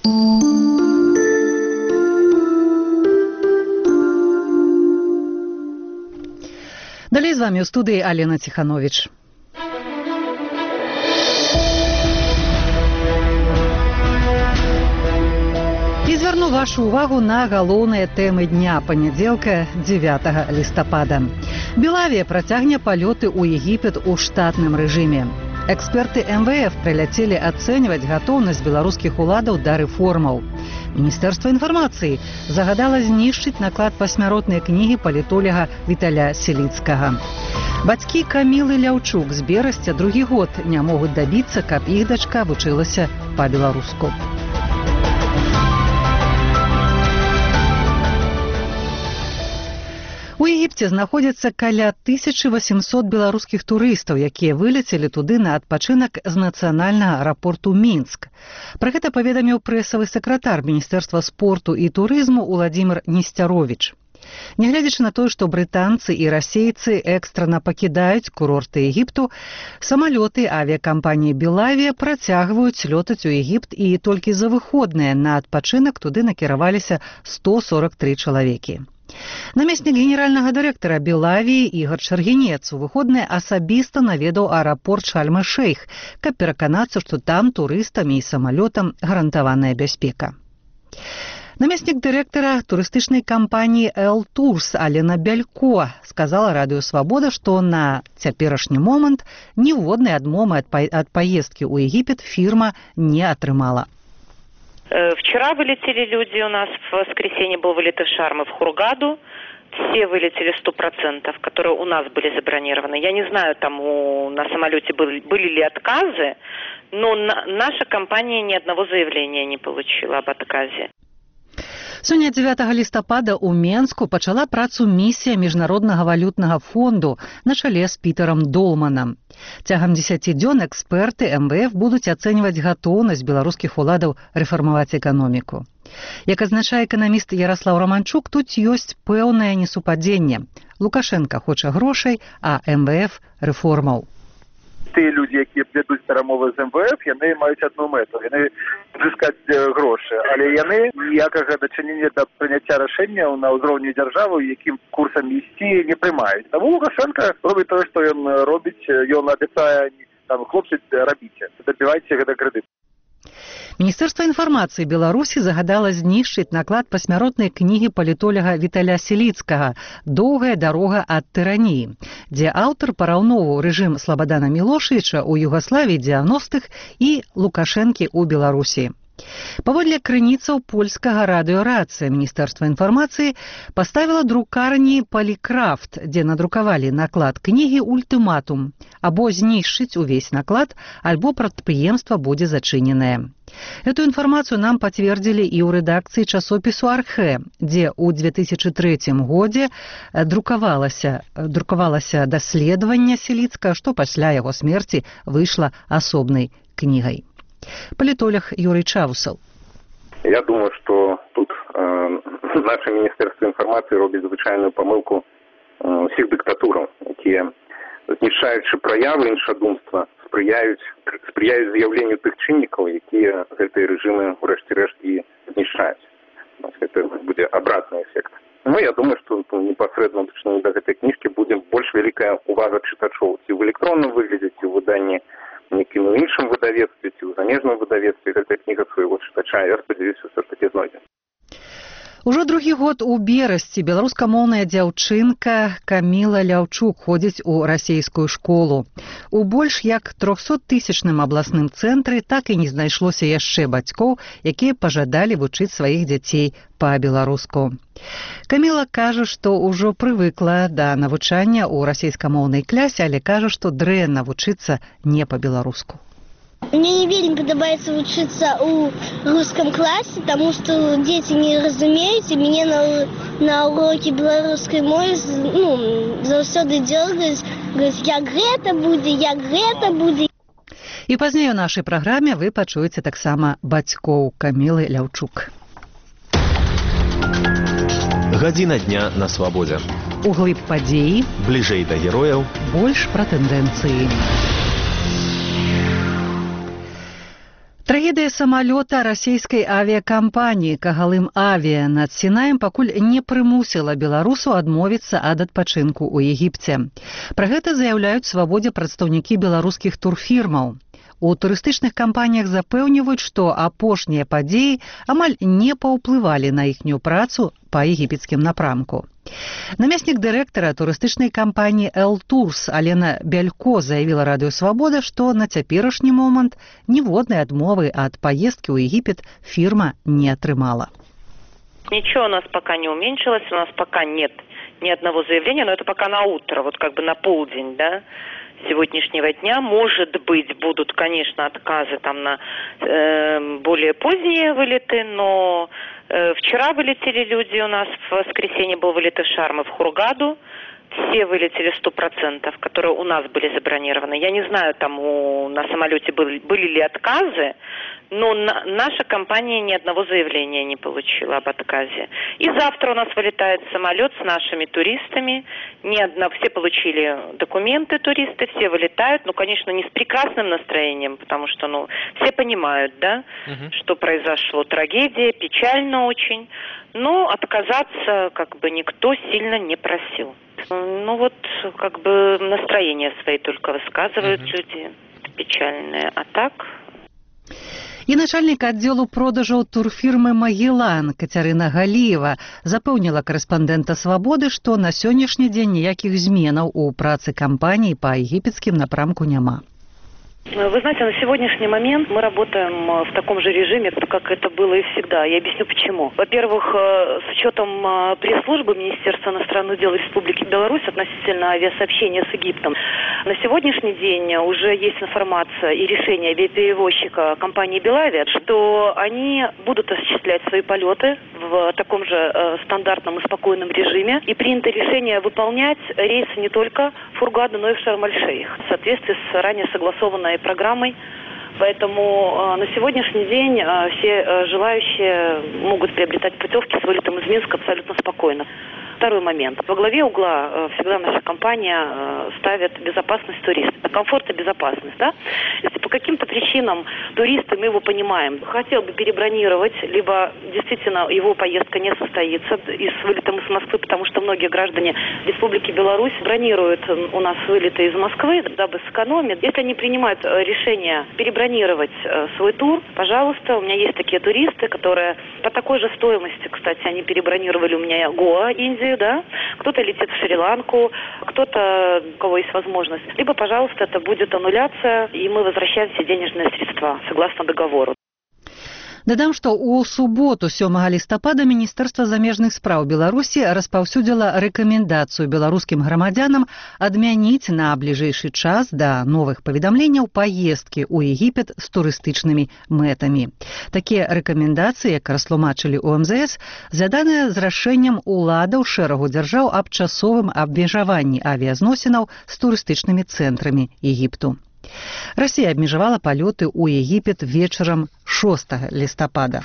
Далей з вамі ў студыі Алена Ціхановіч. І звярну вашу увагу на галоўныя тэмы дня панядзелка 9 лістапада. Белавія працягне палёты ў Егіпет у штатным рэжыме. Эксперты МВФ прыляцелі ацэньваць гатоўнасць беларускіх уладаў да рэформаў. Міністэрства інфармацыі загадала знішчыць наклад пасмяротнай кнігі палітоляга Віталя Селіцкага. Бацькі Камілы Ляўчук з Берасця другі год не могуць дабіцца, каб іх дачка вучылася па-беларуску. У Егіпце знаходзяцца каля 1800 беларускіх турыстаў, якія вылецелі туды на адпачынак з нацыянальнага аэрапорту Мінск. Пра гэта паведаміў прэсавы сакратар Міністэрства спорту і турызму Уладзімір Несцяровіч. Нягледзячы на тое, што брытанцы і расейцы экстрана пакідаюць курорты Егіпту, самалёты авіякампаніі «Белавія» працягваюць лётаць у Егіпт, і толькі за выходныя на адпачынак туды накіраваліся 143 чалавекі. Намеснік генеральнага дырэктара «Белавіі» Ігор Чаргінец у выходныя асабіста наведаў аэрапорт Шарм-эль-Шейх, каб пераканацца, што там турыстам і самалётам гарантаваная бяспека. Намеснік дырэктара турыстычнай кампаніі «Эл Турс» Алена Бялько сказала радыё «Свабода», што на цяперашні момант ніводнай адмовы ад паездкі ў Егіпет фірма не атрымала. Вчера вылетели люди, у нас в воскресенье был вылет из Шарма в Хургаду. Все вылетели 100%, которые у нас были забронированы. Я не знаю, там на самолете были ли отказы, но наша компания ни одного заявления не получила об отказе. Сёння 9 лістапада ў Менску пачала працу місія Міжнароднага валютнага фонду на чале з Пітерам Долманам. Цягам 10 дзён эксперты МВФ будуць ацэньваць гатоўнасць беларускіх уладаў рэфармаваць эканоміку. Як адзначае эканаміст Яраслаў Раманчук, тут ёсць пэўнае несупадзенне. Лукашенка хоча грошай, а МВФ рэформаў. Тыя людзі, якія вядуць перамовы з МВФ, яны маюць адну мэту, яны зыскаць грошы, але яны ніякага дачынення да прыняцця рашэнняў на ўзроўні дзяржавы, якім курсам ісці, не прымаюць. Таму Лукашенка робіць тое, што ён робіць, ён абяцае, хлопцы, рабіце, дабівайце гэта крэдыт. Міністэрства інфармацыі Беларусі загадала знішчыць наклад пасмяротнай кнігі палітоляга Віталя Селіцкага «Доўгая дарога ад тыраніі», дзе аўтар параўноўваў рэжым Слабадана Мілошавіча ў Югаславіі 90-х і Лукашэнкі ў Беларусі. Паводле крыніцаў польскага радыёрацыя Міністэрства інфармацыі паставіла друкарні «Палікрафт», дзе надрукавалі наклад кнігі ультыматум: або знішчыць увесь наклад, альбо прадпрыемства будзе зачыненае. Эту інфармацыю нам пацвердзілі і ў рэдакцыі часопісу «Архэ», дзе ў 2003 годзе друкавалася даследаванне Селіцкага, што пасля яго смерці выйшла асобнай кнігай. Палітолог Юрий Чавусал. Я думаю, что тут наше Министерство информации робит звычайную помылку всех диктатураў, якія, знішчаючы праявы іншадумства, спрыяюць з'яўленню тых чыннікаў, якія гэтыя рэжымы ўрэшце рэшт і знішчаюць. Это будзе абратны эфект. Ну, я думаю, что непасрэдна да гэтай кніжкі будзе больш вялікая увага чытачоў ці ў электронным выглядзе, ці ў выданні некім іншым выдавецтве, ці ў замежным выдавецтве. Гэтая кніга свайго чытача, я спадзяюся, ўсё ж такі знойдзе. Ужо другі год у Берасці беларускамоўная дзяўчынка Каміла Ляўчук ходзіць у расейскую школу. У больш як 300-тысячным абласным цэнтры так і не знайшлося яшчэ бацькоў, якія пажадалі вучыць сваіх дзяцей па-беларуску. Каміла кажа, што ўжо прывыкла да навучання ў расейскамоўнай клясе, але кажа, што дрэнна вучыцца не па-беларуску. Мне не вельмі падабаецца вучыцца ў рускам класе, таму што дзеці не разумеюць, і мяне на урокі беларускай мовы заўсёды дзёргаюць, як гэта будзе. І пазней у нашай праграме вы пачуеце таксама бацькоў Камілы Ляўчук. Гадзіна дня на свабодзе. Углыб падзеі, бліжэй да герояў, больш пра тэндэнцыі. Трагедыя самалёта расійскай авіякампаніі «Кагалым Авіа» над Сінаем пакуль не прымусіла беларусу адмовіцца ад адпачынку ў Егіпце. Пра гэта заяўляюць «Свабодзе» прадстаўнікі беларускіх турфірмаў. У турыстычных кампаніях запэўніваюць, што апошнія падзеі амаль не паўплывалі на іхнюю працу па егіпецкім напрамку. Намеснік дырэктара турыстычнай кампаніі «Эл-Турс» Алена Бялько заявіла радыё «Свабода», што на цяперашні момант ніводнай адмовы ад паездкі ў Егіпет фірма не атрымала. Ничего у нас пока не уменьшилось, у нас пока нет ни одного заявления, но это пока на утро, вот как бы на полдень, да, сегодняшнего дня. Может быть, будут, конечно, отказы там на более поздние вылеты, но вчера вылетели люди, у нас в воскресенье был вылет из Шарма в Хургаду, все вылетели 100%, которые у нас были забронированы. Я не знаю, там на самолете были ли отказы, но наша компания ни одного заявления не получила об отказе. И завтра у нас вылетает самолет с нашими туристами. Все получили документы, туристы, все вылетают. Ну, конечно, не с прекрасным настроением, потому что, все понимают, да, что произошло. Трагедия, печально очень. Но отказаться, никто сильно не просил. Настроение свои только высказывают люди. Печальные. А так... І начальнік аддзелу продажаў турфірмы «Магеллан» Кацярына Галіева запэўніла корэспандэнта «Свабоды», што на сённяшні дзень ніякіх зменаў у працы кампаніі па егіпецкім напрамку няма. Вы знаете, на сегодняшний момент мы работаем в таком же режиме, как это было и всегда. Я объясню почему. Во-первых, с учетом пресс-службы Министерства иностранных дел Республики Беларусь относительно авиасообщения с Египтом, на сегодняшний день уже есть информация и решение авиаперевозчика компании «Белавиа», что они будут осуществлять свои полеты в таком же стандартном и спокойном режиме. И принято решение выполнять рейсы не только в Хургаду, но и в Шарм-эль-Шейх в соответствии с ранее согласованной программой. Поэтому на сегодняшний день все желающие могут приобретать путевки с вылетом из Минска абсолютно спокойно. Второй момент. Во главе угла всегда наша компания ставит безопасность туриста. Комфорт и безопасность, да? Если по каким-то причинам туристы, мы его понимаем, хотел бы перебронировать, либо действительно его поездка не состоится и с вылетом из Москвы, потому что многие граждане Республики Беларусь бронируют у нас вылеты из Москвы, дабы сэкономить. Если они принимают решение перебронировать свой тур, пожалуйста, у меня есть такие туристы, которые по такой же стоимости, кстати, они перебронировали у меня Гоа, Индию, да, кто-то летит в Шри-Ланку, кто-то, у кого есть возможность. Либо, пожалуйста, это будет аннуляция, и мы возвращаем все денежные средства, согласно договору. Дадам, што ў суботу 7 лістапада Міністэрства замежных спраў Беларусі распаўсюдзіла рэкамендацыю беларускім грамадзянам адмяніць на бліжэйшы час да новых паведамленняў паездкі ў Егіпет з турыстычнымі мэтамі. Такія рэкамендацыі, як растлумачылі ў МЗС, звязаныя з рашэннем уладаў шэрагу дзяржаў аб часовым абмежаванні авіязносінаў з турыстычнымі цэнтрамі Егіпту. Расія абмежавала палёты ў Егіпет вечарам 6 лістапада.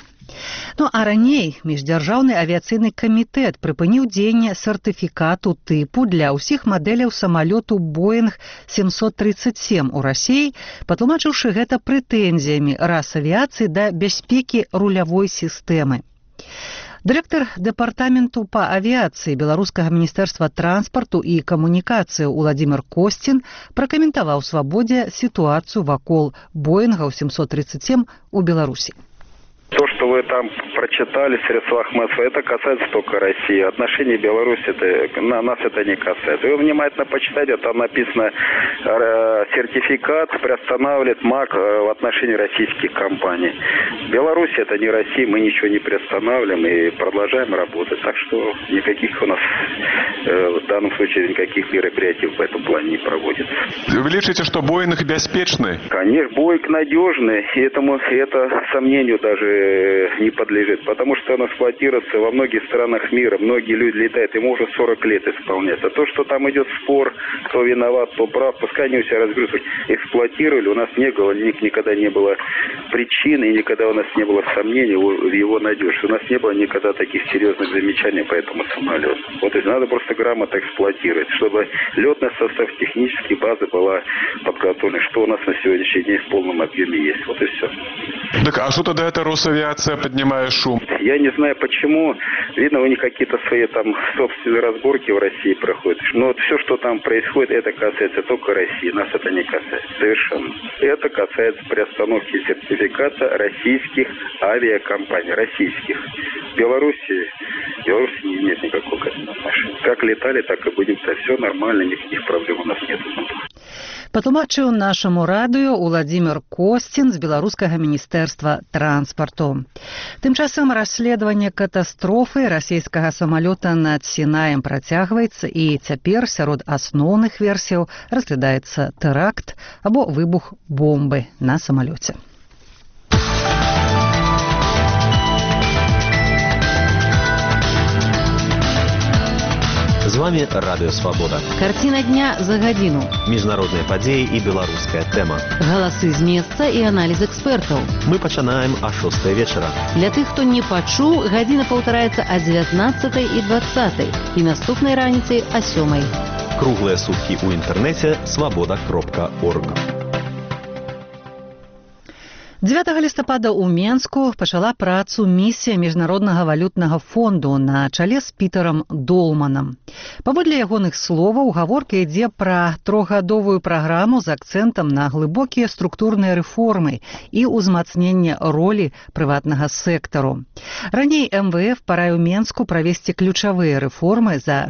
А раней міждзяржаўны авіяцыйны камітэт прыпыніў дзеянне сертыфікату тыпу для ўсіх мадэляў самалёту Боинг 737 у Расіі, патлумачыўшы гэта прэтэнзіямі Расавіяцыі да бяспекі рулявой сістэмы. Дырэктар дэпартаменту па авіяцыі Беларускага міністэрства транспарту і камунікацыі Уладзімір Косцін пракаментаваў «Свабодзе» сітуацыю вакол Боингаў 737 у Беларусі. То, что вы там прочитали в средствах массовой, это касается только России. Отношения Беларуси, нас это не касается. Вы внимательно почитайте, там написано, сертификат приостанавливает МАК в отношении российских компаний. Беларусь это не Россия, мы ничего не приостанавливаем и продолжаем работать. Так что никаких у нас в данном случае никаких мероприятий в этом плане не проводится. Вы лечите, что Боинг беспечный? Конечно, Боинг надежный, и это сомнению даже не подлежит, потому что он эксплуатируется во многих странах мира, многие люди летают, ему уже 40 лет исполняется. То, что там идет спор, кто виноват, кто прав, пускай они у себя разгрузят, эксплуатировали, у нас никогда не было причин, и никогда у нас не было сомнений в его надежности. У нас не было никогда таких серьезных замечаний по этому самолету. Вот и надо просто грамотно эксплуатировать, чтобы летный состав, технические базы была подготовлена, что у нас на сегодняшний день в полном объеме есть. Вот и все. Так, а что тогда эта Росавиация поднимает шум? Я не знаю почему. Видно, у них какие-то свои там собственные разборки в России проходят. Но вот все, что там происходит, это касается только России. Нас это не касается. Совершенно. Это касается приостановки сертификата российских авиакомпаний. Российских. Беларуси не имеет никакого к этому отношения. Как летали, так и будем. Все нормально, никаких проблем у нас нет. Патлумачыў нашаму радыё Уладзімір Косцін з беларускага міністэрства транспарту. Тым часам расследаванне катастрофы расійскага самалёта над Сінаем працягваецца, і цяпер сярод асноўных версіяў разглядаецца тэракт або выбух бомбы на самалёце. З вами Радыё Свабода. Карціна дня за гадзіну. Міжнародныя падзеі і беларуская тэма. Галасы з месца і аналіз экспертаў. Мы пачынаем о 6 вечара. Для тых, хто не пачуў, гадзіна паўтараецца о 19 і 20 і наступнай раніцай о 7. Круглыя суткі ў інтэрнэце свабода.орг. 9 лістапада ў Менску пачала працу місія Міжнароднага валютнага фонду на чале з Пітэрам Долманам. Паводле ягоных словаў, гаворка ідзе пра трохгадовую праграму з акцэнтам на глыбокія структурныя рэформы і ўзмацненне ролі прыватнага сектару. Раней МВФ параіў Менску правесці ключавыя рэформы за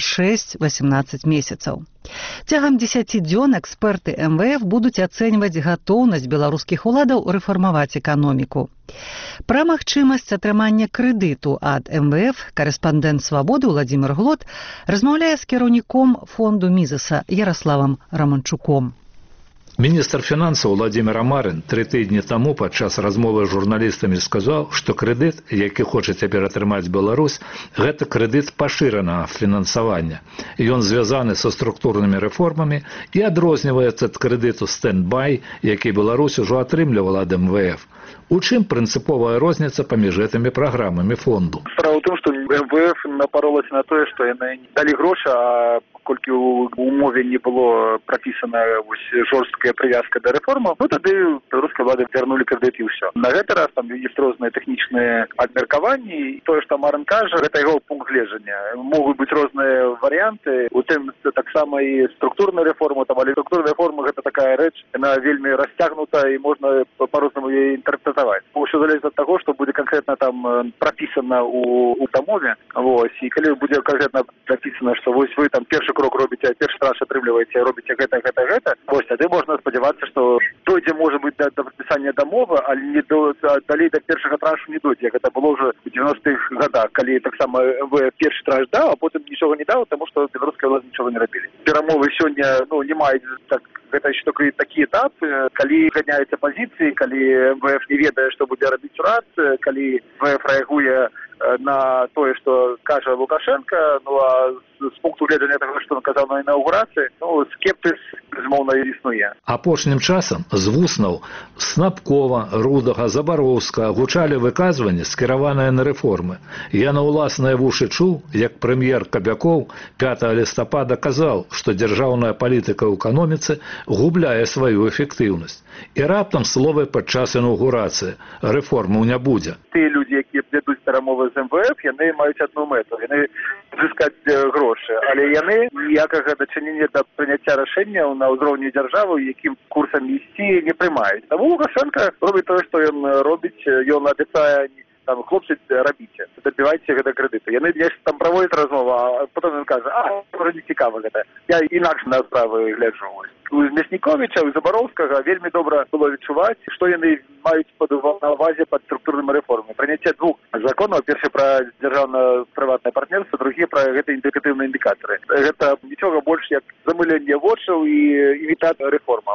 6-18 месяцаў. Цягам 10 дзён эксперты МВФ будуць ацэньваць гатоўнасць беларускіх уладаў рэфармаваць эканоміку. Пра магчымасць атрымання крэдыту ад МВФ карэспандэнт «Свабоды» Уладзімір Глот размаўляе з кіраўніком фонду Мізеса Ярославам Раманчуком. Міністр фінансаў Владимир Амарин 3 тыдні таму падчас размовы з журналістамі сказаў, што крэдыт, які хоча цяпер атрымаць Беларусь, гэта крэдыт пашыранага фінансавання. Ён звязаны са структурнымі рэформамі і адрозніваецца ад крэдыту стэндбай, які Беларусь ужо атрымлівала ад МВФ. У чым прынцыповая розніца паміж гэтымі праграмамі фонду? Справа ў тым, што МВФ напаролася на тое, што яны далі грошы, а колькі ў умове не было прапісана жорсткая прывязка да рэформаў, тады беларускай улады вярнулі крэдыт і ўсё. На гэты раз там ёсць розныя тэхнічныя абмеркаванні, і тое, што Амарин кажа, гэта яго пункт гледжання. Могуць быць розныя варыянты, у тым таксама і структурная рэформа, але структурная рэформа гэта такая рэч, яна вельмі расцягнута і можна па-рознаму яе інтэрпрэтаваць. Усё залежыць ад таго, што будзе канкрэтна там прапісана ў дамове. І калі будзе канкрэтна прапісана, што вось вы там першы крок робіце, першы траш атрымліваеце, робіце гэта, тады можна спадзявацца, што дойдзе, можа быць, да падпісання дамовы, але не далей да першага трашу не дойдзе, як гэта было ўжо ў 90-х годах, калі таксама МВФ першы траш даў, а потым нічога не даў, таму што беларуская ўлада нічога не рабілі. Перамовы сёння не маюць гэта яшчэ толькі такі этап, калі ганяюцца пазіцыі, калі МВФ не ведае, што будзе рабіць урад, калі МВФ рэагуе на тое, што кажа Лукашенко, а з пункту гледжання таго, што ён казаў на інаўгурацыі, скептыз, безумоўна, існуе. Апошнім часам з вуснаў Снапкова, Рудага, Забароўскага гучалі выказванні, скіраваныя на рэформы. Я на ўласныя вушы чуў, як прэм'ер Кабякоў 5 лістапада казаў, што дзяржаўная палітыка ў эканоміцы губляе сваю эфектыўнасць. І раптам словы падчас інаўгурацыі. Рэформаў не будзе. Тыя людзі, якія вядуць перамовы з МВФ, яны маюць адну мэту. Яны зыскаць грошы. Але яны ніякага дачынення да прыняцця рашэнняў на ўзроўні дзяржавы, якім курсам ісці, не прымаюць. Таму Лукашенко робіць тое, што ён робіць. Ён абяцае там, хлопцы, рабіце, дабівайце гэта крэдыты. Яны там праводзяць размову, а потым ён кажа, ўжо не цікава гэта. Я інакш на справы гляджу. У Мясніковіча, у Забароўскага вельмі добра было відчуваць, што яны маюць на ўвазе пад структурнымі рэформамі. Прыняцце двух законаў, першы пра дзяржаўна-прыватнае партнерства, другі пра гэта індыкатыўныя індыкатары. Гэта нічога больш як замыленне вочаў і імітат рэформаў.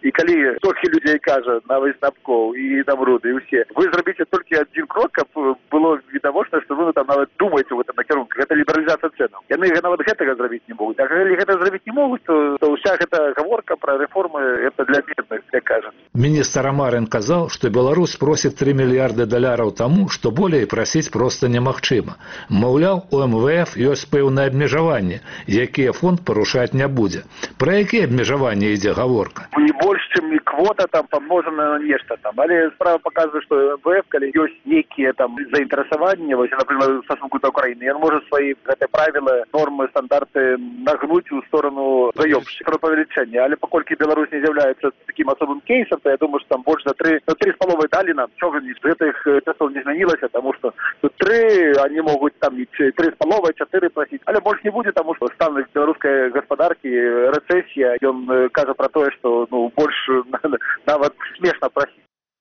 І калі столькі людзей кажа на Вайснапкоў і Намруды і ўсе, вы зрабіце толькі адзін крок, каб было відавочна, што вы там нават думаеце в этом накірунку. Гэта лібералізацыя цэнаў. Яны нават гэтага зрабіць не могуць. А калі гэта зрабіць не могуць, то ўся гэта гаворка пра рэформы это для бедных, як кажа. Министр Рамарин казал, что Беларусь просит $3 миллиарда тому, что более просить просто немагчыма. Маўляў, у МВФ ёсць пэўнае абмежаванне, якія фонд парушаць не будзе. Пра якія абмежаванні ідзе гаворка? Не больш, чым квота там памножана на нешта там. Але справа показывает, что МВФ, калі ёсць нейкія там заинтересования, вось, например, в стосунку до Украины, он может свои правила, нормы, стандарты нагнуть в сторону заёмщика павелічэння. Але паколькі Беларусь не з'яўляецца таким особым кейсом, то я думаю, что там больше за 3,5 дали нам. Чого з гэтых тестов не змянілася, тому что тут 3, они могут там 3,5, 4 просить. Але больше не будет, потому что стан белорусской господарки, рецессия, и он кажа про то, что больше нават смешно просить.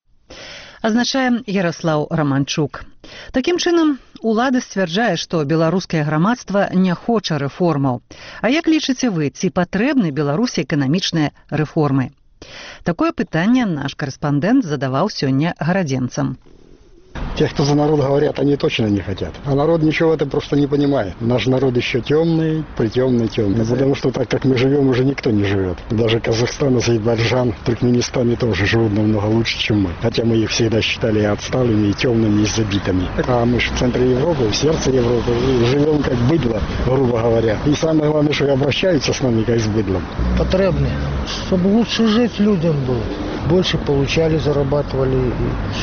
Азначае Ярослаў Романчук. Такім чынам, улада сцвярджае, што беларускае грамадства не хоча рэформаў. А як лічыце вы, ці патрэбны Беларусі эканамічныя рэформы? Такое пытанне наш корэспандэнт задаваў сёння гарадзенцам. Те, кто за народ говорят, они точно не хотят. А народ ничего это просто не понимает. Наш народ еще темный, притемный. Потому что так, как мы живем, уже никто не живет. Даже Казахстан, Азербайджан, Туркменистан тоже живут намного лучше, чем мы. Хотя мы их всегда считали отсталыми, и темными, и забитыми. А мы же в центре Европы, в сердце Европы, и живем как быдло, грубо говоря. И самое главное, что обращаются с нами как с быдлом. Потребны, чтобы лучше жить людям было. Больше получали, зарабатывали.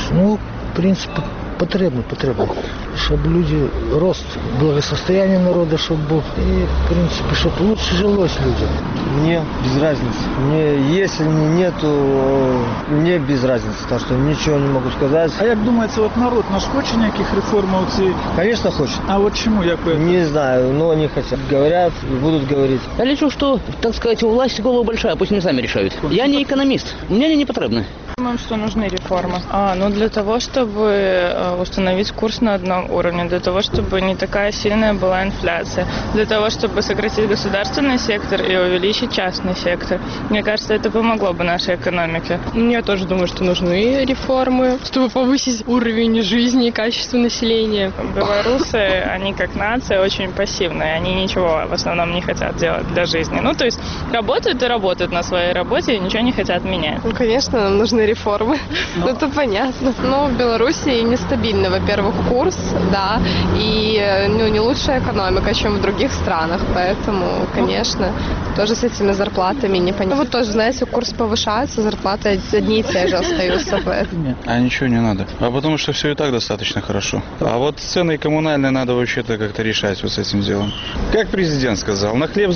В принципе, потребно. Чтобы люди, рост благосостояния народа, чтобы был. И, в принципе, чтобы лучше жилось людям. Мне без разницы. Если нету, мне без разницы. Так что ничего не могу сказать. А як думаете, вот народ наш хочет никаких реформ? Конечно, хочет. А вот чему? Не знаю, но они хотят. Говорят и будут говорить. Я лечу, что, так сказать, у власти голова большая, пусть они сами решают. Я не экономист, мне они не потребны. Думаем, что нужны реформы. Для того, чтобы установить курс на одном уровне, для того, чтобы не такая сильная была инфляция, для того, чтобы сократить государственный сектор и увеличить частный сектор. Мне кажется, это помогло бы нашей экономике. Я тоже думаю, что нужны реформы, чтобы повысить уровень жизни и качество населения. Белорусы, они как нация очень пассивные, они ничего в основном не хотят делать для жизни. То есть работают и работают на своей работе и ничего не хотят менять. Конечно, нам нужны реформы, это понятно. Но в Беларуси нестабильный, во-первых, курс, да, и не лучшая экономика, чем в других странах, поэтому, конечно, тоже с этими зарплатами непонятно. Вот тоже, знаете, курс повышается, зарплаты одни и те же остаются. А ничего не надо. Потому что все и так достаточно хорошо. А вот цены коммунальные надо вообще-то как-то решать вот с этим делом. Как президент сказал, на хлеб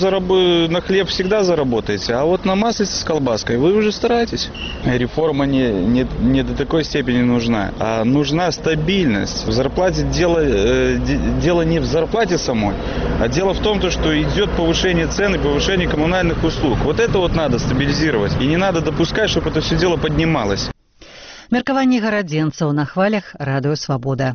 всегда заработаете, а вот на маслице с колбаской вы уже стараетесь. Реформа не до такой степени нужна, а нужна стабильность. В зарплате дело не в зарплате самой, а дело в том, что идет повышение цен и повышение коммунальных услуг. Вот это вот надо стабилизировать. И не надо допускать, чтобы это все дело поднималось. Меркаванне гарадзенцаў на хвалях радыё «Свабода».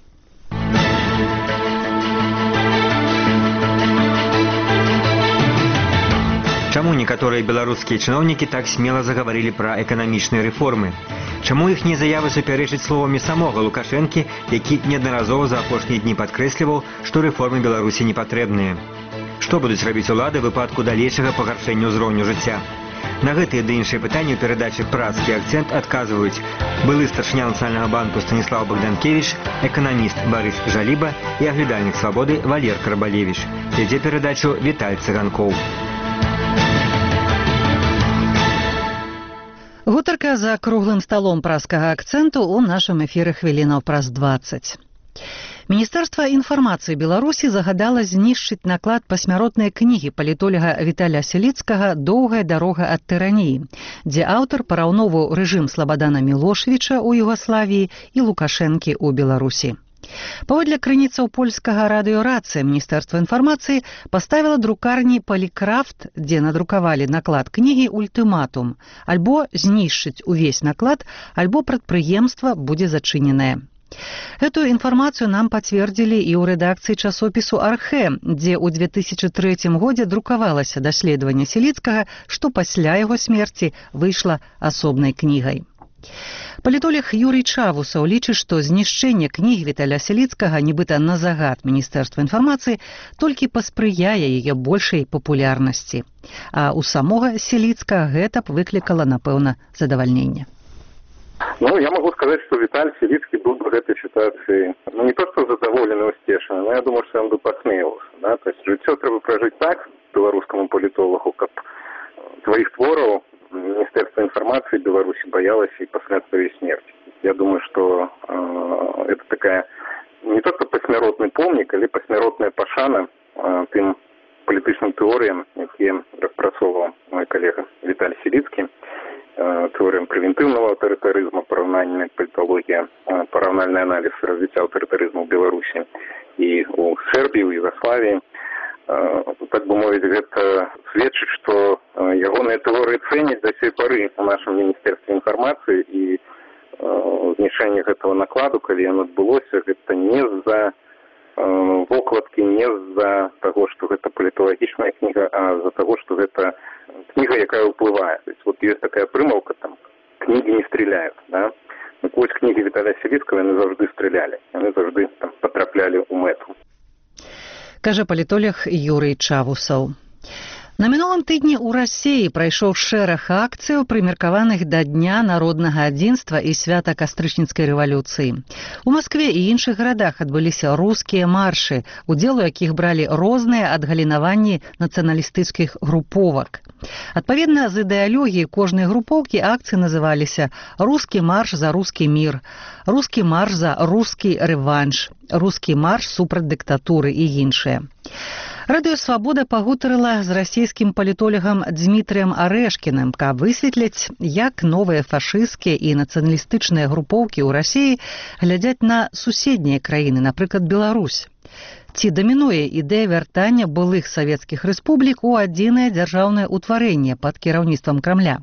Чаму некаторыя беларускія чыноўнікі так смела загаварылі пра эканамічныя рэформы? Чаму іхнія заявы супярэчаць словамі самога Лукашэнкі, які неаднаразова за апошнія дні падкрэсліваў, што рэформы Беларусі не патрэбныя? Што будуць рабіць улады ў выпадку далейшага пагаршэння ўзроўню жыцця? На гэтыя ды іншыя пытанні ў перадачы «Працкі акцэнт» адказваюць былы старшыня Нацыянальнага банку Станіслаў Богданкевіч, эканаміст Барыс Жаліба і аглядальнік «Свабоды» Валер Карбалевіч. Вядзе перадачу Віталь Цыганкоў. Гутарка за круглым сталом праскага акцэнту ў нашым эфіры хвілінаў праз 20. Міністэрства інфармацыі Беларусі загадала знішчыць наклад пасмяротнай кнігі палітолага Віталя Селіцкага «Доўгая дарога ад тыраніі», дзе аўтар параўноўваў рэжым Слабадана Мілошевіча ў Югаславіі і Лукашэнкі ў Беларусі. Паводле крыніцаў польскага радыёрацыя Міністэрства інфармацыі паставіла друкарні «Палікрафт», дзе надрукавалі наклад кнігі, ультыматум: альбо знішчыць увесь наклад, альбо прадпрыемства будзе зачыненае. Эту інфармацыю нам пацвердзілі і ў рэдакцыі часопісу «Архэ», дзе ў 2003 годзе друкавалася даследаванне Сіліцкага, што пасля яго смерці выйшла асобнай кнігай. Палітолог Юрый Чавусаў лічыць, што знішчэнне кніг Віталя Сіліцкага нібыта на загад Міністэрства інфармацыі толькі паспрыяе яе большай папулярнасці. А ў самога Сіліцкага гэта б выклікала, напэўна, задавальненне. Ну, я могу сказать, что Виталий Силицкий был бы в этой ситуации не просто задоволен и успешен, но я думаю, что он бы посмеялся. Да? То есть жыццё трэба прожить так, белорусскому политологу, как твоих творов Министерство информации Беларуси боялось и после своей смерти. Я думаю, что это такая не только посмяротный помник, але посмяротная пашана тым політычным теориям, які распрацоўваў мой коллега Виталий Силицкий, теориям превентивного авторитаризма, параўнальная политология, параўнальный анализ развития авторитаризма в Беларуси и у Сербии, в Югославии. Так бы мовить, это сведчыць, что ягоныя теории ценят до сей поры в нашем Министерстве информации, и знішэнне гэтага накладу, калі яно адбылося, гэта не з-за вокладкі, не з-за того, что гэта паліталагічная книга, а з-за того, что гэта книга, якая уплывает. То есть вот есть такая примовка, там, книги не стреляют, да? Ну, вось книги Виталия Силицкого, они завжди стреляли, они завжди там потрапляли у мету. Кажа палітолог Юрый Чавусаў. На мінулым тыдні ў Расіі прайшоў шэраг акцыяў, прымеркаваных да Дня народнага адзінства і свята кастрычніцкай рэвалюцыі. У Маскве і іншых гарадах адбыліся рускія маршы, удзел у якіх бралі розныя адгалінаванні нацыяналістычных груповак. Адпаведна з ідэалогіяй кожнай групоўкі акцыі называліся «Рускі марш за рускі мір», «Рускі марш за рускі рэванш», «Рускі марш супраць дыктатуры» і іншыя. Радыё «Свабода» пагутарыла з расійскім палітолагам Дмітрыем Арэшкіным, каб высветліць, як новыя фашысцкія і нацыяналістычныя групоўкі ў Расіі глядзяць на суседнія краіны, напрыклад, Беларусь. Ці дамінуе ідэя вяртання былых савецкіх рэспублік у адзінае дзяржаўнае ўтварэнне пад кіраўніцтвам Крамля?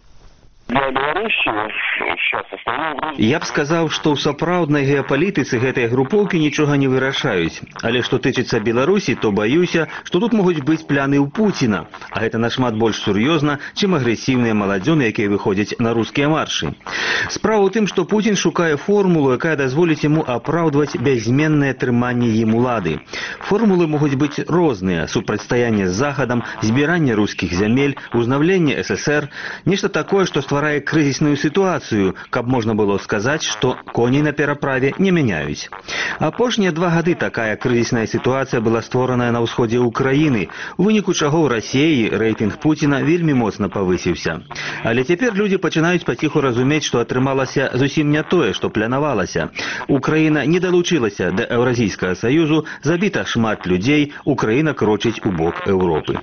Я б сказаў, што ў сапраўднай геапалітыцы гэтыя групоўкі нічога не вырашаюць. Але што тычыцца Беларусі, то баюся, што тут могуць быць пляны ў Пуціна, а гэта нашмат больш сур'ёзна, чым агрэсіўныя маладзёны, якія выходзяць на рускія маршы. Справа ў тым, што Пуцін шукае формулу, якая дазволіць яму апраўдваць бяззменнае трыманне ім улады. Формулы могуць быць розныя: супрацьстаянне з Захадам, збіранне рускіх зямель, узнаўленне ССР, нешта такое, што стварае крызісную сітуацыю, каб можна было сказаць, што коней на пераправе не мяняюць. Апошнія 2 гады такая крызісная сітуацыя была створаная на ўсходзе Украіны, у выніку чаго ў Расіі рэйтынг Пуціна вельмі моцна павысіўся. Але цяпер людзі пачынаюць паціху разумець, што атрымалася зусім не тое, што планавалася. Украіна не далучылася да Еўразійскага саюзу, забіта шмат людзей, Украіна крочыць у бок Еўропы.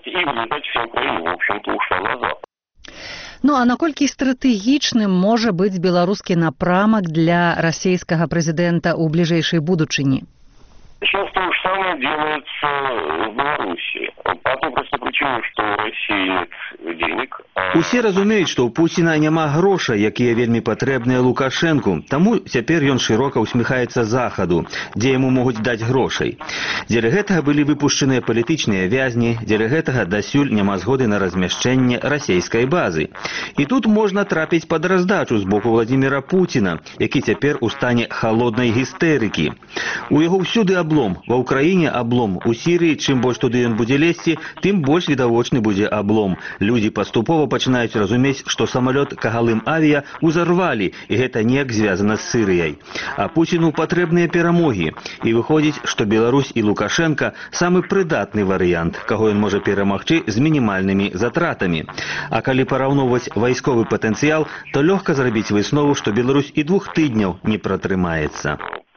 Ну а наколькі стратэгічным можа быць беларускі напрамак для расійскага прэзідэнта ў бліжэйшай будучыні? Сейчас то же самое делается в Беларуси. По той простой причине, что у России нет денег. Усе разумеюць, што ў Пуціна няма грошай, якія вельмі патрэбныя Лукашэнку, таму цяпер ён шырока ўсміхаецца Захаду, дзе яму могуць даць грошай. Дзеля гэтага былі выпушчаныя палітычныя вязні, дзеля гэтага дасюль няма згоды на размяшчэнне расійскай базы. І тут можна трапіць пад раздачу з боку Владзіміра Пуціна, які цяпер у стане халоднай гістэрыкі. У яго ўсюды облом. Ва Ўкраіне облом. У Сірыі, чым больш туды ён будзе лезці, тым больш відавочны будзе облом. Людзі паступова пачынаюць разумець, што самалёт Кагалым авіа узарвалі, і гэта неяк звязана з Сірыяй. А Пуціну патрэбныя перамогі. І выходзіць, што Беларусь і Лукашенка самы прыдатны варыянт, каго ён можа перамагчы з мінімальнымі затратамі. А калі параўноўваць вайсковы патэнцыял, то лёгка зрабіць выснову, што Беларусь і 2 тыдняў не пратрымаецца.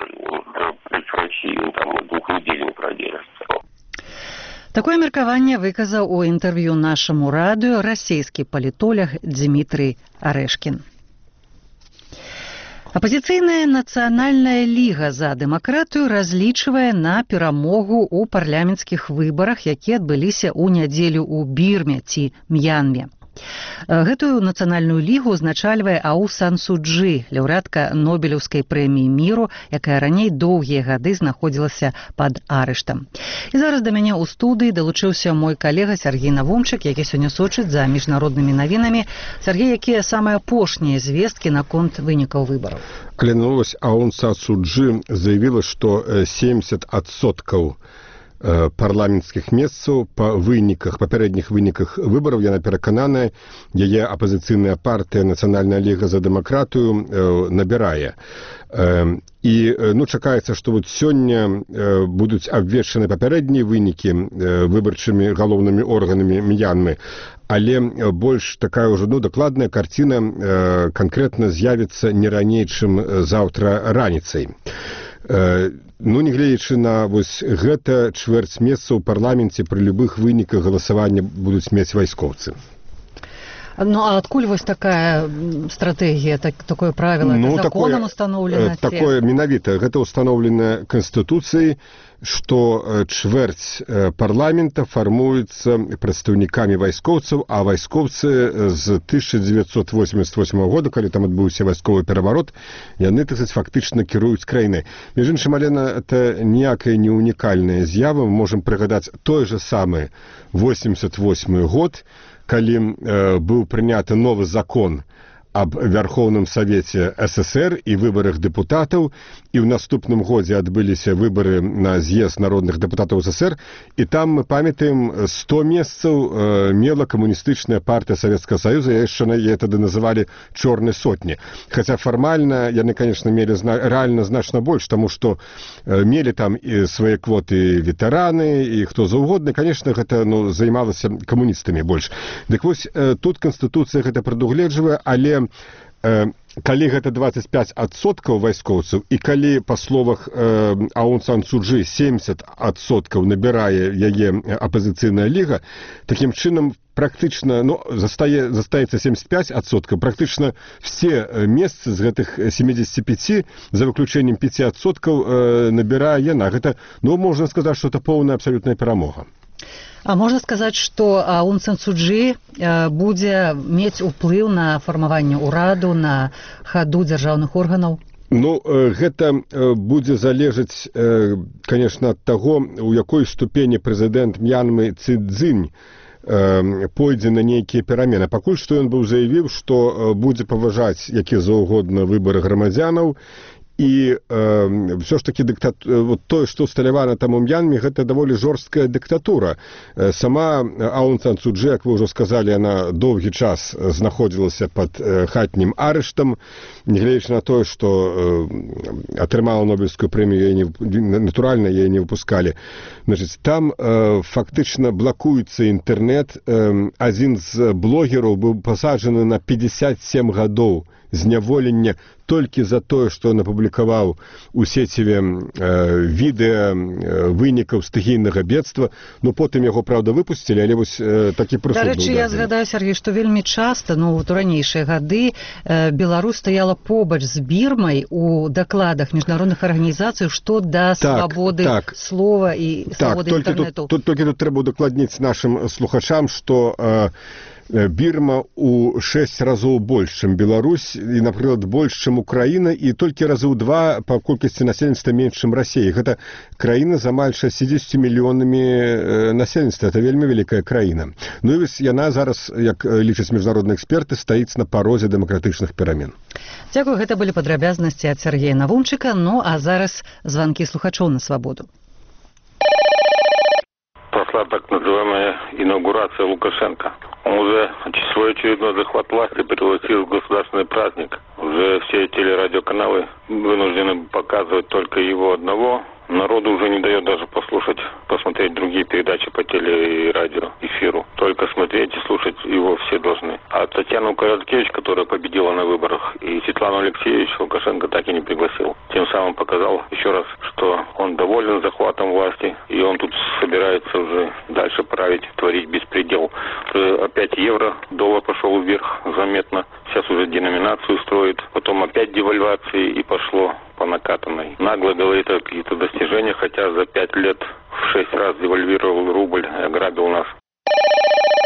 Такое меркаванне выказаў у інтэрв'ю нашаму радыё расійскі палітолог Дмітрый Арэшкін. Апазіцыйная нацыянальная ліга за дэмакратыю разлічвае на перамогу ў парламенцкіх выбарах, якія адбыліся ў нядзелю ў Бірме ці М'янме. Гэтую нацыянальную лігу узначальвае Ау Сан Су Чжы, лаўрэатка Нобелеўскай прэміі міру, якая раней доўгія гады знаходзілася пад арыштам. І зараз да мяне ў студыі далучыўся мой калега Сергей Навумчык, які сёння сочыць за міжнароднымі навінамі. Сергей, якія самыя апошнія звесткі наконт вынікаў выбараў? Але новость Аун Сан Су Чжы заявила, что 70% парламенцкіх месцаў па папярэдніх выніках выбараў, яна перакананая, яе апазіцыйная партыя Нацыянальная ліга за дэмакратыю набірае. І чакаецца, што вот сёння будуць абвешчаны папярэднія вынікі выбарчымі галоўнымі органамі Мьянмы, але больш такая ўжо дакладная карціна канкрэтна з'явіцца не раней, чым заўтра раніцай. Нягледзячы на гэта чвэрць месца ў парламенце пры любых выніках галасавання будуць мець вайскоўцы. А адкуль такая стратэгія, такое правіла? Законам установлена? Такое менавіта. Гэта установлена Канстытуцыяй, што чвэрць парламента фармуецца прадстаўнікамі вайскоўцаў, а вайскоўцы з 1988 года, калі там адбыўся вайсковы пераварот, яны, фактычна кіруюць краінай. Між іншым, але это ніякая не унікальная з'ява. Мы можам прыгадаць той же самы 88 год, калі быў прыняты новы закон аб Вярхоўным Савеце ССР і выбарах дэпутатаў, і ў наступным годзе адбыліся выбары на з'езд народных дэпутатаў ССР, і там мы памятаем 100 месцаў мела камуністычная партыя Савецкага Саюза, яе тады называлі «Чорнай сотні». Хаця фармальна яны, конечно, мелі рэальна значна больш, таму што мелі там і свае квоты ветэраны, і хто заўгодна, конечно, гэта займалася камуністамі больш. Дык вось, тут Канстытуцыя гэта прадугледжвае, але калі гэта 25% вайскоўцаў, і калі, па словах Аун Сан Су Чжы, 70% набірае яе апазіцыйная ліга, такім чынам практычна, застаецца 75%, практычна все месцы з гэтых 75, за выключэннем 5%, набірае яна. Гэта, можна сказаць, што это поўная абсалютная перамога. А можна сказаць, што Аун Сан Су Чжы будзе мець уплыў на фармаванне ўраду, на хаду дзяржаўных органаў? Гэта будзе залежаць, конечно, ад таго, у якой ступені прэзідэнт Мьянмы Цзинь пойдзе на нейкія перамены. Пакуль што ён быў заявіў, што будзе паважаць які заўгодна выбары грамадзянаў, і ўсё ж такі тое, што усталявана там у Мьянме, гэта даволі жорсткая дыктатура. Сама Аун Сан Су Чжы, як вы ўжо сказалі, яна доўгі час знаходзілася пад хатнім арыштам, нягледзячы на тое, што атрымала Нобелеўскую прэмію, натуральна, яе не выпускалі. Там фактычна блакуецца інтэрнэт. Адзін з блогераў быў пасаджаны на 57 гадоў зняволення толькі за тое, што ён апублікаваў у сеціве відэа вынікаў стыхійнага бедства. Потым яго, правда, выпусцілі, але вось такі прысуд быў. Дарэчы, я згадаю, Сергей, што вельмі часта, у ранейшыя гады, Беларусь стаяла побач з Бірмай у дакладах міжнародных арганізацый, што да свабоды слова і свабоды інтэрнэту. Толькі тут трэба удакладніць нашым слухачам, што Бірма у 6 разоў больш, чым Беларусь, і, напрыклад, больш, чым Украіна, і толькі разы ў 2 па колькасці насельніцтва менш, чым Расія. Гэта краіна з амаль 60 мільёнамі насельніцтва. Это вельмі вялікая краіна. І вось яна зараз, як лічаць міжнародныя эксперты, стаіць на парозе дэмакратычных перамен. Дзякую, гэта былі падрабязнасці ад Сергея Навумчыка. А зараз званкі слухачоў на свабоду. Прошла так называемая инаугурация Лукашенко. Он уже свой очередной захват власти превратил в государственный праздник. Уже все телерадиоканалы вынуждены показывать только его одного. Народу уже не дает даже посмотреть другие передачи по теле и радио эфиру. Только смотреть и слушать его все должны. А Татьяну Короткевич, которая победила на выборах, и Светлану Алексеевич Лукашенко так и не пригласил. Тем самым показал еще раз, что он доволен захватом власти, и он тут собирается уже дальше править, творить беспредел. Опять евро, доллар пошел вверх заметно. Сейчас уже деноминацию строит. Потом опять девальвации, и пошло по накатанной. Нагло говорит о каких-то достижениях, хотя за 5 лет в 6 раз девальвировал рубль и ограбил нас.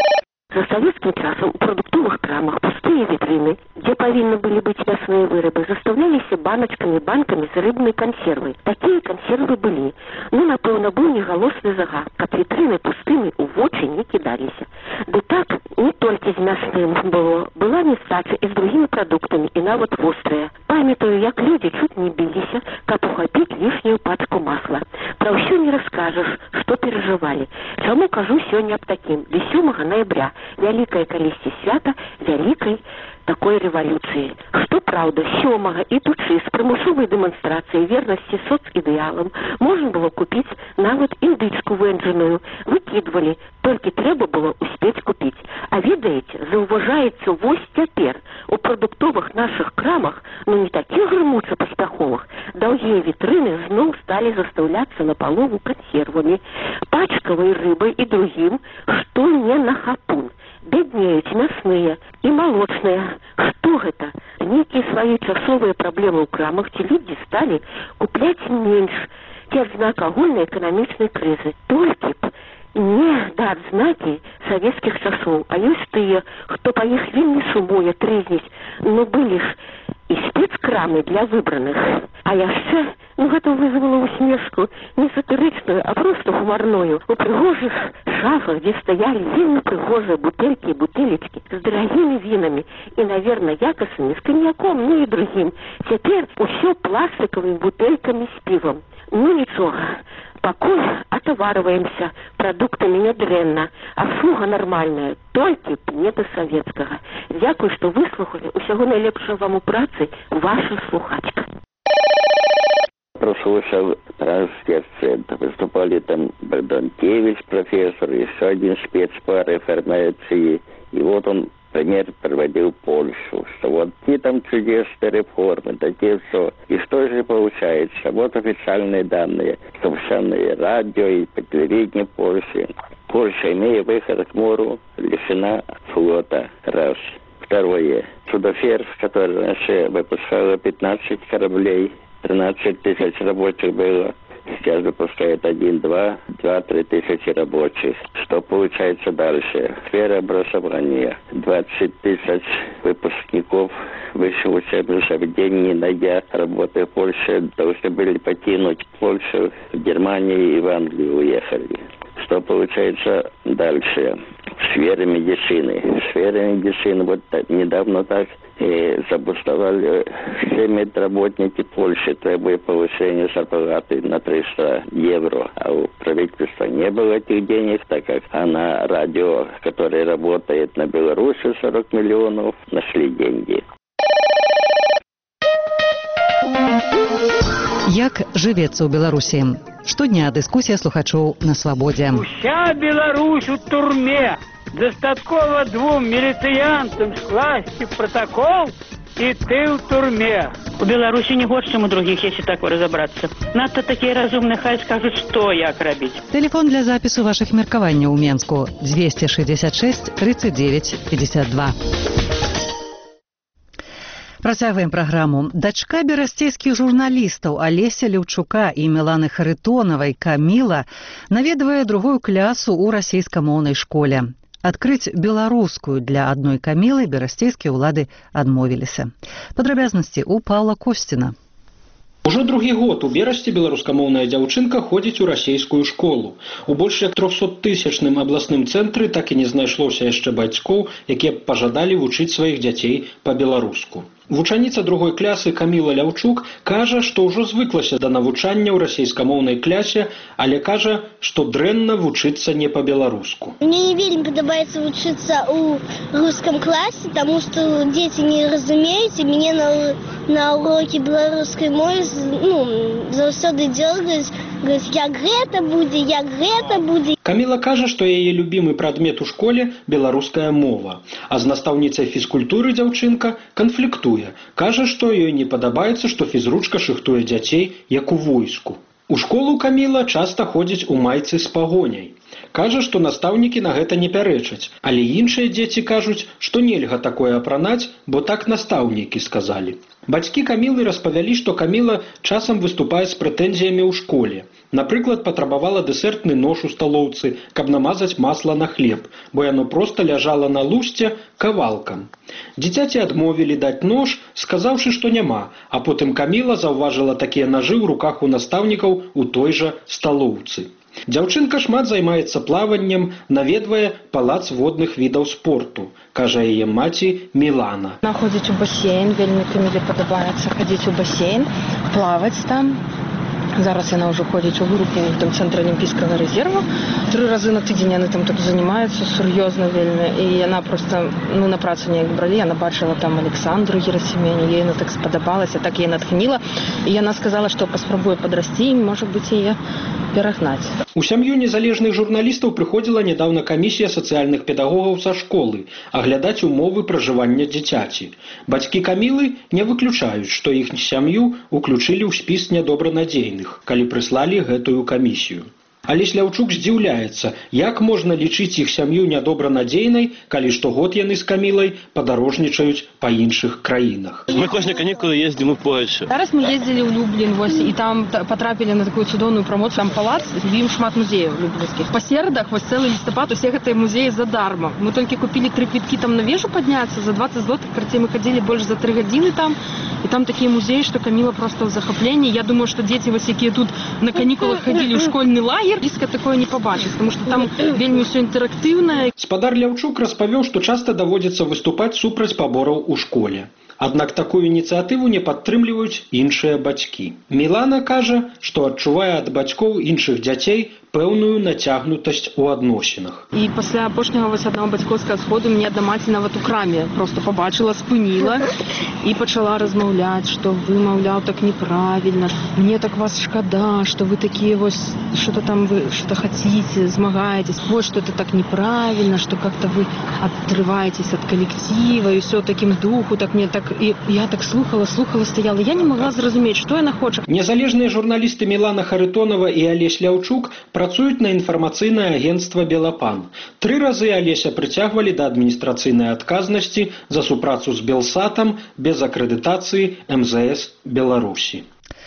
За советским часом в продуктовых крамах пустые витрины, где повинны были быть мясные вырабы, заставлялись баночками, банками з рыбной консервой. Такие консервы были. Ну, напевно, был неголосный загад, как витрины пустыми в очи не кидались. Да так, не только с мясным было. Была нестача и с другими продуктами, и навод вострая. Памятаю, як люди чуть не бились, как ухопить лишнюю пачку масла. Про все не расскажешь, что переживали. Чему кажу сегодня об таким? До 7 ноября. Вялікае калісьці свята вялікай такой рэвалюцыі. Што праўда, 7 ідучы з прымусовай дэманстрацыяй вернасці соцідэалам можна было купіць нават індычку вэнджаную. Выкідвалі, толькі трэба было успець купіць. А ведаеце, заўважаецца вось цяпер у прадуктовых нашых крамах, ну не такіх грымуча паспяховых, даўгія вітрыны зноў сталі застаўляцца напалову кансервамі, пачкавай рыбай і другім, што не на хапун. Беднеюць мясныя і малочныя. Што гэта? Нейкія своечасовыя праблемы ў крамах, ці людзі сталі купляць менш, ці адзнак агульнай эканамічнай крызы. Толькі б не да адзнакі савецкіх часоў, а ёсць тыя, хто па іх вельмі сумуе, трызніць, ну былі ж і спецкрамы для выбраных. А яшчэ, ну гэта вызвала усмешку не сатырычную, а просто гумарную. У прыгожых шафах, где стояли вельмі прыгожие бутельки и бутылечки с дорогими винами и, наверное, якосами, с коньяком, ну и другим. Теперь все пластиковыми бутыльками с пивом. Ну ничего, покуль отовариваемся продуктами недрэнна, обслуга нормальная, только не до советского. Дякую, что выслухали. Усяго найлепшего вам у працы, ваша слухачка. Прослушал пражский акцент. Выступали там Богданкевич, профессор, еще один спец по реформации. И вот он пример приводил Польшу, что вот какие там чудесные реформы, такие все. И что же получается? Вот официальные данные, что официальное радио и по телевидению Польши. Польша, имея выход к морю, лишена флота. Раз. Второе. Судофер, который раньше выпускало 15 кораблей, 13 тысяч рабочих было. Сейчас выпускает 2-3 тысячи рабочих. Что получается дальше? Сфера образования. 20 тысяч выпускников высших учебных заведений, найдя работы в Польше, должны были покинуть Польшу, в Германию и в Англию уехали. Что получается дальше? В сфере медицины. В сфере медицины вот недавно так забустовали все медработники Польши, требуя повышения зарплаты на 300 евро. А у правительства не было этих денег, так как на радио, которое работает на Беларуси, 40 миллионов, нашли деньги. Як жывецца ў Беларусі? Штодня дыскусія слухачоў на свабодзе. Уся Беларусь у турме. Дастаткова 2 міліцыянтам скласці протокол, і ты ў турме. У Беларусі не горш, чым у другіх, если так разобраться. Надто такие разумные, хай скажут, что як рабіць. Телефон для запису ваших меркаванняў у Менску 266 39 52. Працягваем праграму. Дачка берасцейскіх журналістаў Алеся Леўчука і Міланы Харытонавай Каміла наведвае другую клясу ў расейскамоўнай школе. Адкрыць беларускую для адной Камілы берасцейскія ўлады адмовіліся. Падрабязнасці ў Паўла Косціна. Ужо другі год у Берасці беларускамоўная дзяўчынка ходзіць у расейскую школу. У больш як 300-тысячным абласным цэнтры так і не знайшлося яшчэ бацькоў, якія б пажадалі вучыць сваіх дзяцей па-беларуску. Вучаніца другой клясы Каміла Ляўчук кажа, што ўжо звыклася да навучання ў расейскамоўнай клясе, але кажа, што дрэнна вучыцца не па-беларуску. Мне не вельмі падабаецца вучыцца ў рускам класе, таму што дзеці не разумеюць, і мяне на урокі беларускай мовы заўсёды дзёргаюць, говорць, як гэта будзе. Каміла кажа, што яе любімы прадмет у школе беларуская мова, а з настаўніцай фізкультуры дзяўчынка канфліктуе. Кажа, што ёй не падабаецца, што фізручка шыхтуе дзяцей, як у войску. У школу Каміла часта ходзіць у майцы з пагоняй. Кажа, што настаўнікі на гэта не пярэчаць, але іншыя дзеці кажуць, што нельга такое апранаць, бо так настаўнікі сказалі. Бацькі Камілы распавялі, што Каміла часам выступае з прэтэнзіямі ў школе. Напрыклад, патрабавала дэсертны нож у сталоўцы, каб намазаць масла на хлеб, бо яно проста ляжала на лусце кавалкам. Дзіцяці адмовілі даць нож, сказаўшы, што няма, а потым Каміла заўважыла такія нажы ў руках у настаўнікаў у той жа сталоўцы. Дзяўчынка шмат займаецца плаваннем, наведвае палац водных відаў спорту, кажа яе маці Мілана. Она ходзіць у басейн, вельмі Каміле падабаецца хадзіць у басейн, плаваць там. Зараз яна ўжо ходзіць у групу ў там цэнтры алімпійскага рэзерву. 3 разы на тыдзень яны там так занимаюцца, сур'ёзна вельмі. І яна проста, на працу неяк бралі, яна бачыла там Александру Герасіменю, ей яна так спадабалася, так яе натхніла. І яна сказала, што паспрабуе падрасці і, можа быць, яе перагнаць. У сям'ю незалежных журналістаў прыходзіла нядаўна камісія сацыяльных педагогаў са школы аглядаць умовы пражывання дзіцяці. Бацькі Камілы не выключаюць, што іх сям'ю уключылі ў спіс нядобранадзейных, калі прыслалі гэтую камісію. Алесь Ляўчук здзіўляецца, як можна лічыць іх сям'ю нядобранадзейнай, калі штогод яны з Камілай падарожнічаюць па іншых краінах. Мы кожныя канікулы ездзім у Польшу. Зараз мы ездзілі ў Люблін, і там патрапілі на такую цудоўную прамоцыю. Там палац, ім шмат музеяў люблінскіх. Па серадах, цэлы лістапад, усе гэтыя музеі задарма. Мы толькі купілі 3 квіткі там на вежу падняцца за 20 злотых, карацей, мы хадзілі больш за 3 гадзіны там. І там такія музеі, што Каміла проста ў захапленні. Я думаю, што дзеці, якія тут на канікулах хадзілі ў школьны лагер, блізка такое не пабачыць, тому што там вельмі ўсё інтэрактыўнае. Спадар Ляўчук распавёў, што часта даводзіцца выступаць супраць пабораў у школе. Аднак такую ініцыятыву не падтрымліваюць іншыя бацькі. Мілана кажа, што адчувае ад бацькоў іншых дзяцей пэўную нацягнутасць у адносінах. І пасля апошняга аднаго бацькоўскага сходу мне адна маці нават у краме просто пабачыла, спыніла і пачала размаўляць, што вы, маўляў, так неправільна. Мне так вас шкада, што вы такія вось, что-то там вы что-то хотите, змагаетесь. Вот что это так неправильно, что как-то вы отрываетесь от коллектива и все таким духу, так мне так і я так слухала, стаяла. Я не могла зразумець, што яна хоча. Незалежныя журналісты Мілана Харитонова і Алесь Ляўчук працуюць на інфармацыйнае агенцтва «Белапан». 3 разы Алеся прыцягвалі да адміністрацыйнай адказнасці за супрацу з Белсатам без акрэдытацыі МЗС Беларусі.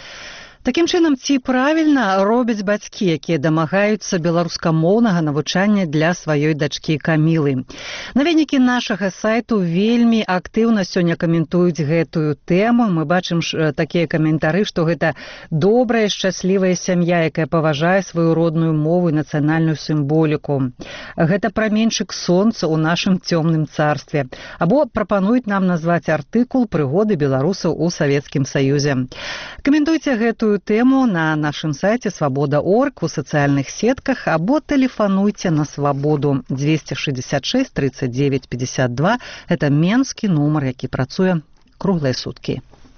Такім чынам, ці правільна робяць бацькі, якія дамагаюцца беларускамоўнага навучання для сваёй дачкі Камілы? Наведнікі нашага сайту вельмі актыўна сёння каментуюць гэтую тэму. Мы бачым такія каментары, што гэта добрая, шчаслівая сям'я, якая паважае сваю родную мову і нацыянальную сімволіку. Гэта праменьчык сонца ў нашым цёмным царстве. Або прапануюць нам назваць артыкул «Прыгоды беларусаў у Савецкім Саюзе». Каментуйце гэтую тему на нашым сайце свабода.орг, у сацыяльных сетках, або тэлефануйце на свабоду 266 39 52. Это менскі нумар, які працуе круглыя суткі.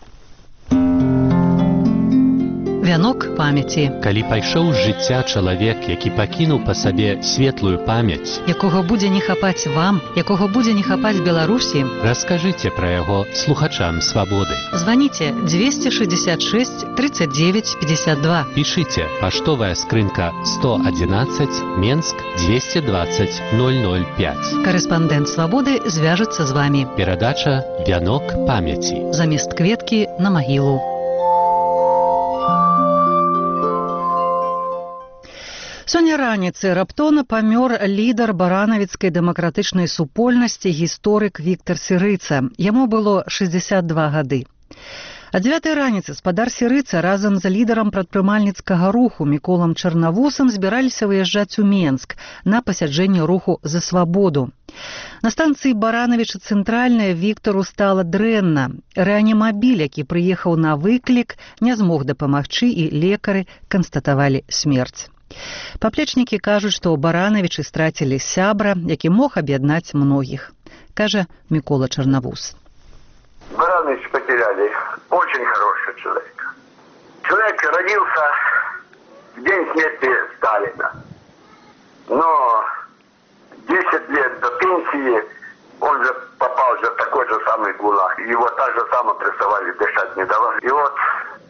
Вянок памяці. Калі пайшоў з жыцця чалавек, які пакінуў па сабе светлую памяць, якога будзе не хапаць вам, якога будзе не хапаць Беларусі, раскажыце пра яго слухачам свабоды. Званіце 266 39 52. Пішыце паштовая скрынка 111 Менск 220 005. Карэспандэнт свабоды звяжацца з вамі. Перадача «Вянок памяці». Замест кветкі на магілу. Сёння раніцай раптоўна памёр лідар баранавіцкай дэмакратычнай супольнасці, гісторык Віктар Сірыца. Яму было 62 гады. А 9 раніцы спадар Сірыца разам з лідарам прадпрымальніцкага руху Міколам Чарнавусам збіраліся выязджаць у Менск на пасяджэнне руху «За свабоду». На станцыі Баранавіча Цэнтральная Віктару стала дрэнна. Рэанімабіль, які прыехаў на выклік, не змог дапамагчы, і лекары канстатавалі смерць. Паплечнікі кажуць, што Баранавічы страцілі сябра, які мог аб'яднаць многіх, кажа Мікола Чарнавус. Баранович потеряли. Очень хороший человек. Человек родился в день смерти Сталина. Но 10 лет до пенсии он же попал в такой же самый ГУЛАГ. Его так же само прессовали, дышать не давали. И вот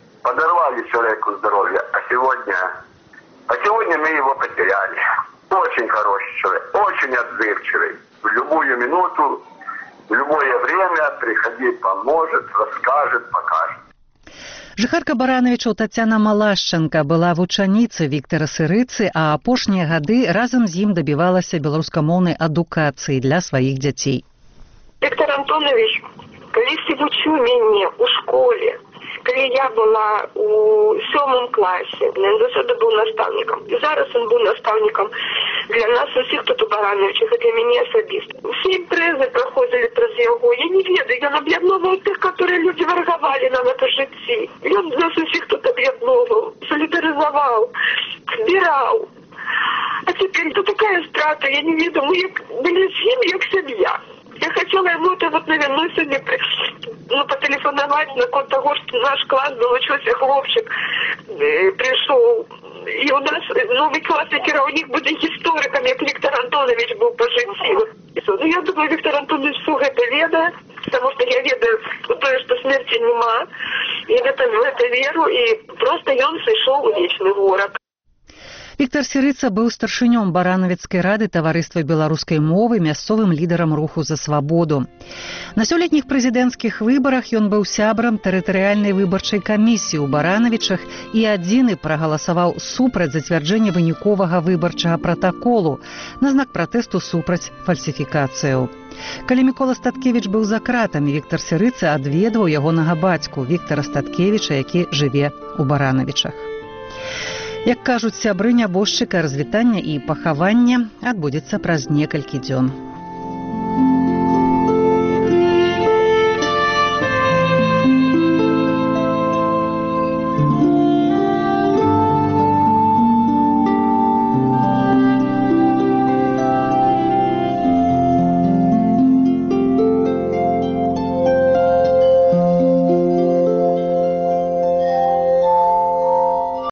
подорвали человеку здоровье. А сегодня мы его потеряли. Очень очень хороший человек, очень отзывчивый. В любую минуту, в любое время приходи, поможет, расскажет, покажет. Жыхарка Барановічаў Тацяна Малашченка была вучаніцай Віктара Сырыцы, а апошнія гады разам з ім дабівалася беларускамоўнай адукацыі для сваіх дзяцей. Віктор Антонович, калісьці вучыў мяне ў школе, калі я была у 7 класе, ён заўсёды быў настаўнікам. І зараз ён быў настаўнікам для нас усіх тут у Барановичах, і для мяне асабіста. Усе імпрэзы праходзілі праз яго. Я не ведаю, ён аб'ядноўваў тых, которые люди варгавалі нам это жыцці. Ён нас усіх тут аб'ядноўваў, солідарызаваў, збіраў. А цяпер это такая страта, я не ведаю, мы былі з ім як сям'я. Я хотела ему это вот, наверное, сегодня потелефоновать на код того, что наш класс был, учился хлопчик, пришел. И у нас новый классный керовник будет историком, как Виктор Антонович был по житию. Ну, я думаю, Виктор Антонович все это ведает, потому что я ведаю то, что смерти нема. Я в это веру, и просто он сошел в вечный город. Віктар Сырыца быў старшынём Барановіцкай рады таварыства беларускай мовы, мясцовым лідарам руху за свабоду. На сёлетніх прэзідэнцкіх выбарах ён быў сябрам тэрытарыяльнай выбарчай камісіі ў Барановічах і адзіны прагаласаваў супраць зацвярджэння выніковага выбарчага пратаколу на знак пратэсту супраць фальсіфікацыяў. Калі Мікола Статкевіч быў за кратамі, Віктар Сырыца адведваў ягонага бацьку Віктара Статкевіча, які жыве ў Барановічах. Як кажуць сябры нябожчыка, развітанне і пахаванне адбудзецца праз некалькі дзён.